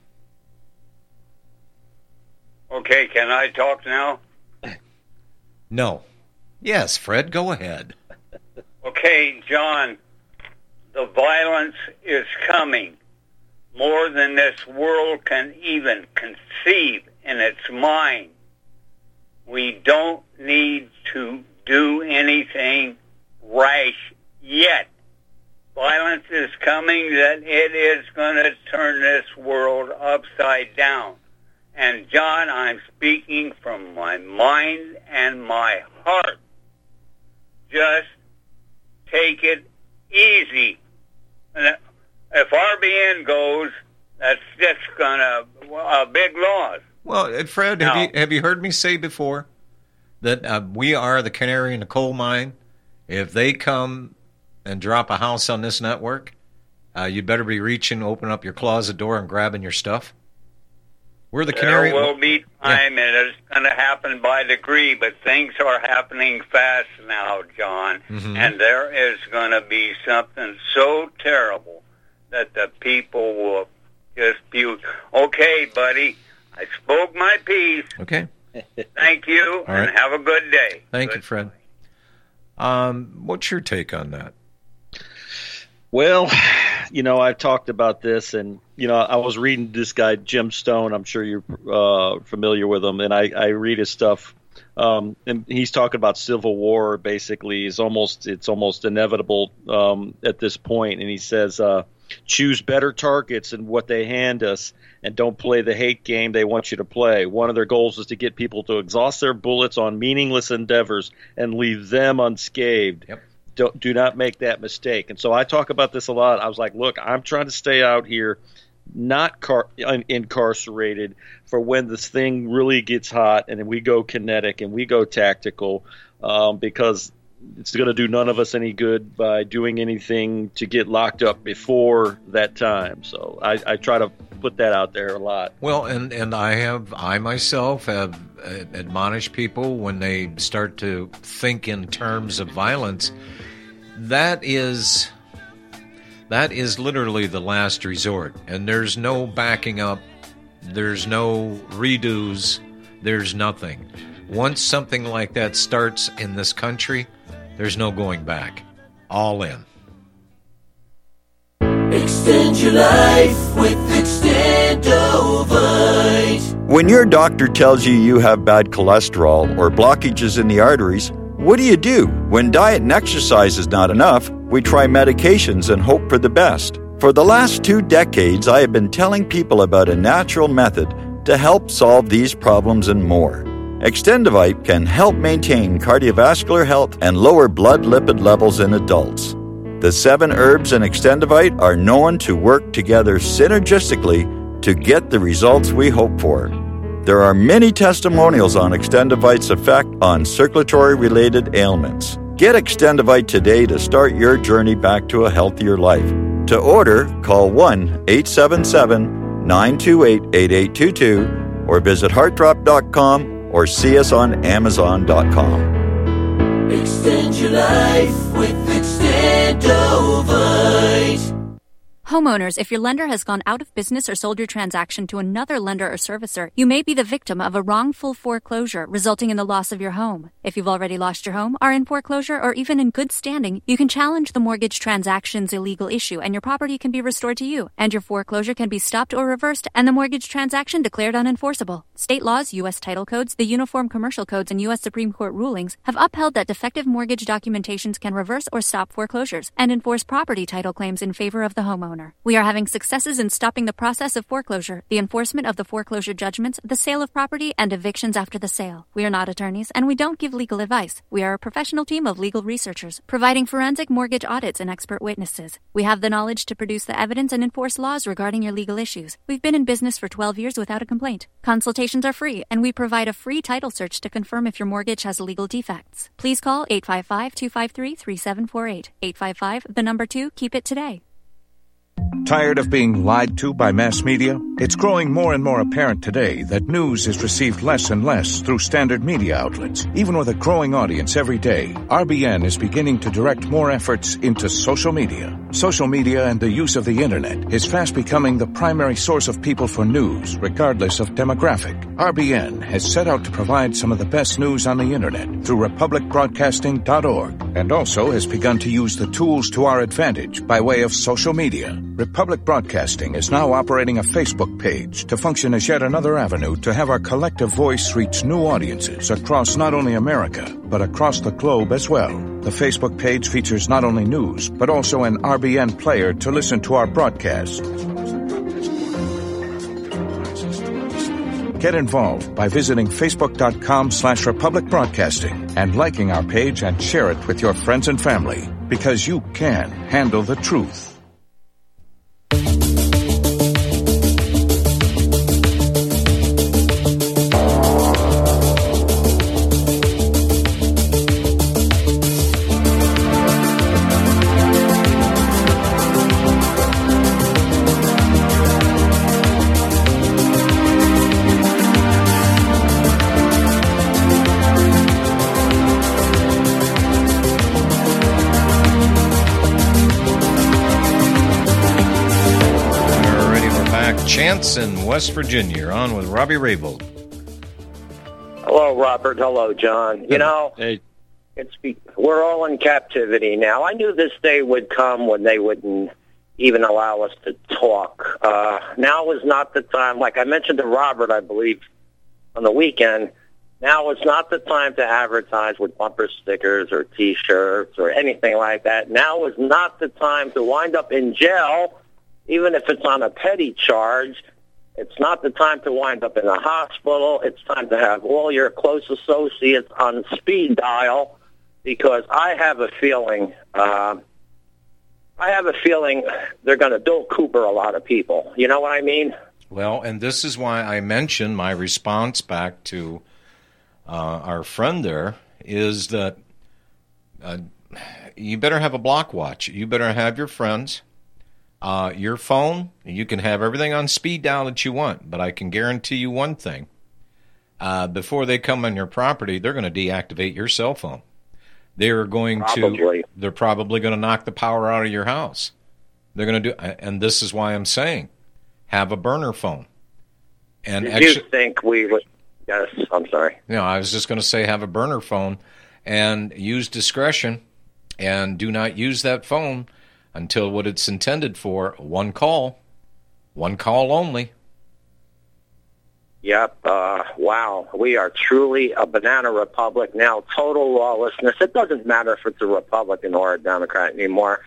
Okay, can I talk now? No. Yes, Fred, go ahead. Okay, John, the violence is coming more than this world can even conceive in its mind. We don't need to do anything rash yet. Violence is coming that it is going to turn this world upside down. And, John, I'm speaking from my mind and my heart. Just take it easy. And if RBN goes, that's just a big loss. Well, Fred, now, have you heard me say before that we are the canary in the coal mine? If they come and drop a house on this network, you better be reaching, opening up your closet door and grabbing your stuff. We're the Canary. There will be time, and it's going to happen by degree, but things are happening fast now, John. Mm-hmm. And there is going to be something so terrible that the people will just puke. Okay, buddy, I spoke my piece. Okay. Thank you, All right. and have a good day. Thank you, Fred. What's your take on that? Well, I've talked about this, and, I was reading this guy, Jim Stone. I'm sure you're familiar with him, and I read his stuff. And he's talking about civil war, basically. It's almost inevitable at this point. And he says, choose better targets than what they hand us, and don't play the hate game they want you to play. One of their goals is to get people to exhaust their bullets on meaningless endeavors and leave them unscathed. Yep. Do not make that mistake. And so I talk about this a lot. I was like, look, I'm trying to stay out here, not incarcerated, for when this thing really gets hot and we go kinetic and we go tactical, because it's going to do none of us any good by doing anything to get locked up before that time. So I try to put that out there a lot. Well, and I myself have admonished people when they start to think in terms of violence. That is literally the last resort, and there's no backing up, there's no redos, there's nothing. Once something like that starts in this country, there's no going back. All in. Extend your life with Extendovite. When your doctor tells you you have bad cholesterol or blockages in the arteries, what do? When diet and exercise is not enough, we try medications and hope for the best. For the last 2 decades, I have been telling people about a natural method to help solve these problems and more. Extendovite can help maintain cardiovascular health and lower blood lipid levels in adults. The 7 herbs in Extendovite are known to work together synergistically to get the results we hope for. There are many testimonials on Extendovite's effect on circulatory-related ailments. Get Extendovite today to start your journey back to a healthier life. To order, call 1-877-928-8822 or visit heartdrop.com or see us on amazon.com. Extend your life with Extendovite. Homeowners, if your lender has gone out of business or sold your transaction to another lender or servicer, you may be the victim of a wrongful foreclosure resulting in the loss of your home. If you've already lost your home, are in foreclosure, or even in good standing, you can challenge the mortgage transaction's illegal issue and your property can be restored to you, and your foreclosure can be stopped or reversed and the mortgage transaction declared unenforceable. State laws, U.S. title codes, the Uniform Commercial Codes, and U.S. Supreme Court rulings have upheld that defective mortgage documentations can reverse or stop foreclosures and enforce property title claims in favor of the homeowner. We are having successes in stopping the process of foreclosure, the enforcement of the foreclosure judgments, the sale of property, and evictions after the sale. We are not attorneys, and we don't give legal advice. We are a professional team of legal researchers, providing forensic mortgage audits and expert witnesses. We have the knowledge to produce the evidence and enforce laws regarding your legal issues. We've been in business for 12 years without a complaint. Consultations are free, and we provide a free title search to confirm if your mortgage has legal defects. Please call 855-253-3748. 855, 2, keep it today. Tired of being lied to by mass media? It's growing more and more apparent today that news is received less and less through standard media outlets. Even with a growing audience every day, RBN is beginning to direct more efforts into social media. Social media and the use of the internet is fast becoming the primary source of people for news, regardless of demographic. RBN has set out to provide some of the best news on the internet through republicbroadcasting.org, and also has begun to use the tools to our advantage by way of social media. Republic Broadcasting is now operating a Facebook page to function as yet another avenue to have our collective voice reach new audiences across not only America, but across the globe as well. The Facebook page features not only news, but also an RBN player to listen to our broadcasts. Get involved by visiting facebook.com/Republic Broadcasting and liking our page and share it with your friends and family, because you can handle the truth. Chance in West Virginia. You're on with Robbie Raybould. Hello, Robert. Hello, John. You know, we're all in captivity now. I knew this day would come when they wouldn't even allow us to talk. Now is not the time. Like I mentioned to Robert, I believe, on the weekend, now is not the time to advertise with bumper stickers or T-shirts or anything like that. Now is not the time to wind up in jail, even if it's on a petty charge. It's not the time to wind up in a hospital. It's time to have all your close associates on speed dial, because I have a feeling they're going to Bill Cooper a lot of people. You know what I mean? Well, and this is why I mentioned my response back to our friend there is that you better have a block watch. You better have your friends. Your phone, you can have everything on speed dial that you want, but I can guarantee you one thing. Before they come on your property, they're going to deactivate your cell phone. They're probably going to knock the power out of your house. They're going to do, and this is why I'm saying, have a burner phone. And Did you think we would? Yes, I'm sorry. No, I was just going to say have a burner phone and use discretion, and do not use that phone until what it's intended for, one call only. Yep. Wow. We are truly a banana republic now. Total lawlessness. It doesn't matter if it's a Republican or a Democrat anymore.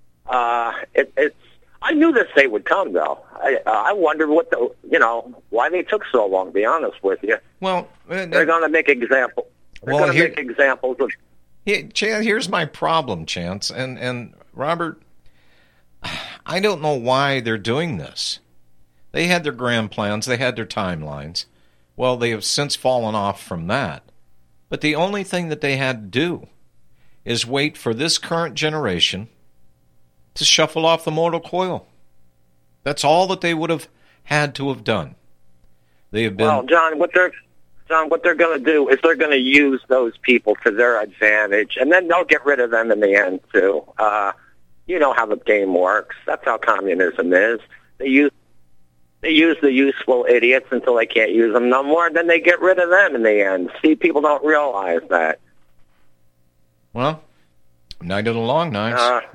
I knew this day would come, though. I wondered why they took so long, to be honest with you. Well, they're going to make examples. They're going to make examples of. Here's my problem, Chance, and Robert. I don't know why they're doing this. They had their grand plans. They had their timelines. Well, they have since fallen off from that. But the only thing that they had to do is wait for this current generation to shuffle off the mortal coil. That's all that they would have had to have done. They have been. Well, John, what they're going to do is they're going to use those people to their advantage, and then they'll get rid of them in the end too. You know how the game works. That's how communism is. They use the useful idiots until they can't use them no more, and then they get rid of them in the end. See, people don't realize that. Well, night of the long nights.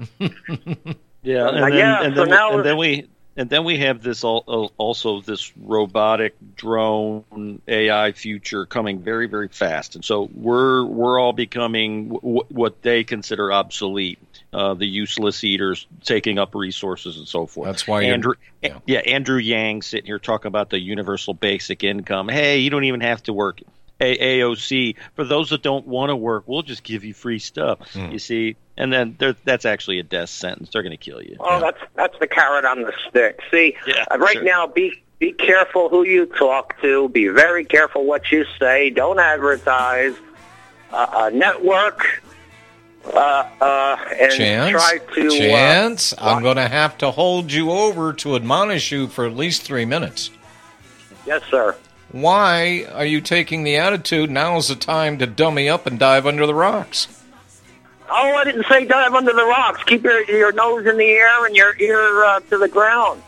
And then we have this also this robotic drone AI future coming very, very fast, and so we're all becoming what they consider obsolete. The useless eaters taking up resources and so forth. That's why Andrew Yang sitting here talking about the universal basic income. Hey, you don't even have to work. AOC, for those that don't want to work, we'll just give you free stuff. You see, and then that's actually a death sentence. They're going to kill you. Oh, that's the carrot on the stick. See, now, be careful who you talk to. Be very careful what you say. Don't advertise. Network. And Chance, I'm going to have to hold you over to admonish you for at least 3 minutes. Yes, sir. Why are you taking the attitude, now's the time to dummy up and dive under the rocks? Oh, I didn't say dive under the rocks. Keep your nose in the air and your ear to the ground.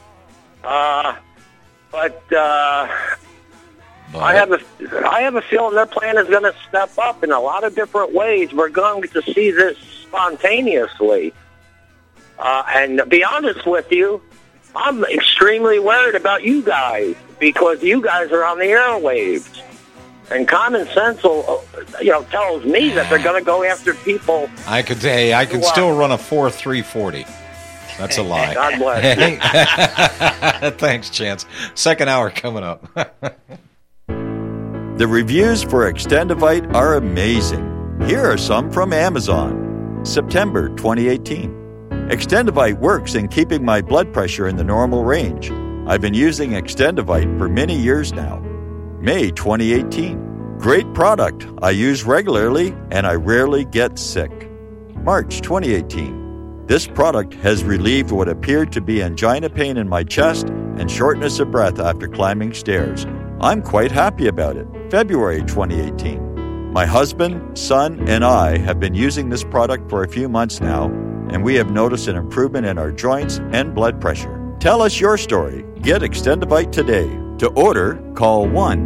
But I have a feeling their plan is going to step up in a lot of different ways. We're going to see this spontaneously. And to be honest with you, I'm extremely worried about you guys because you guys are on the airwaves. And common sense tells me that they're going to go after people. I could still run a 4.340. That's a lie. God bless you. Thanks, Chance. Second hour coming up. The reviews for Extendivite are amazing. Here are some from Amazon. September 2018. Extendivite works in keeping my blood pressure in the normal range. I've been using Extendivite for many years now. May 2018. Great product. I use regularly and I rarely get sick. March 2018. This product has relieved what appeared to be angina pain in my chest and shortness of breath after climbing stairs. I'm quite happy about it. February 2018. My husband, son, and I have been using this product for a few months now, and we have noticed an improvement in our joints and blood pressure. Tell us your story. Get Extendivite today. To order, call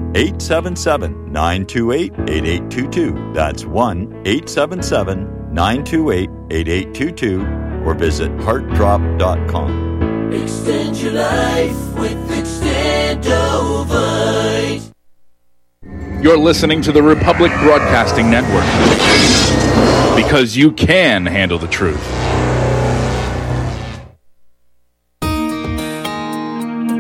1-877-928-8822. That's 1-877-928-8822. Or visit heartdrop.com. Extend your life with Extendovite. You're listening to the Republic Broadcasting Network. Because you can handle the truth.